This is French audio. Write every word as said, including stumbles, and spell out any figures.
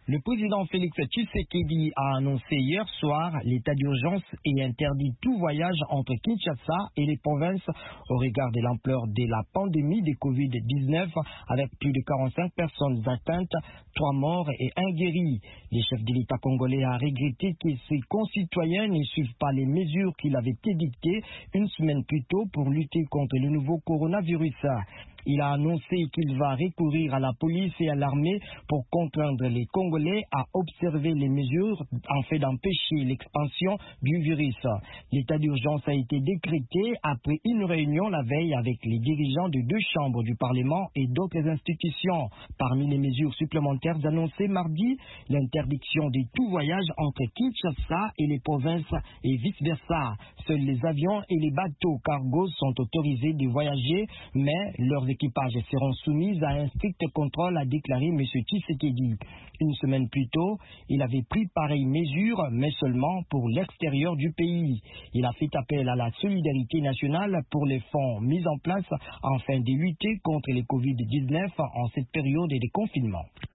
Le président Félix Tshisekedi a annoncé hier soir l'état d'urgence et interdit tout voyage entre Kinshasa et les provinces au regard de l'ampleur de la pandémie de covid dix-neuf avec plus de quarante-cinq personnes atteintes, trois morts et un guéri. Le chef de l'État congolais a regretté que ses concitoyens ne suivent pas les mesures qu'il avait édictées une semaine plus tôt pour lutter contre le nouveau coronavirus. Il a annoncé qu'il va recourir à la police et à l'armée pour contraindre les Congolais à observer les mesures afin d'empêcher l'expansion du virus. L'état d'urgence a été décrété après une réunion la veille avec les dirigeants de deux chambres du Parlement et d'autres institutions. Parmi les mesures supplémentaires annoncées mardi, l'interdiction de tout voyage entre Kinshasa et les provinces et vice-versa. Seuls les avions et les bateaux cargos sont autorisés de voyager, mais leurs équipages seront soumis à un strict contrôle, a déclaré M. Tshisekedi. Une semaine plus tôt, il avait pris pareille mesure, mais seulement pour l'extérieur du pays. Il a fait appel à la solidarité nationale pour les fonds mis en place afin de lutter contre le covid dix-neuf en cette période de confinement.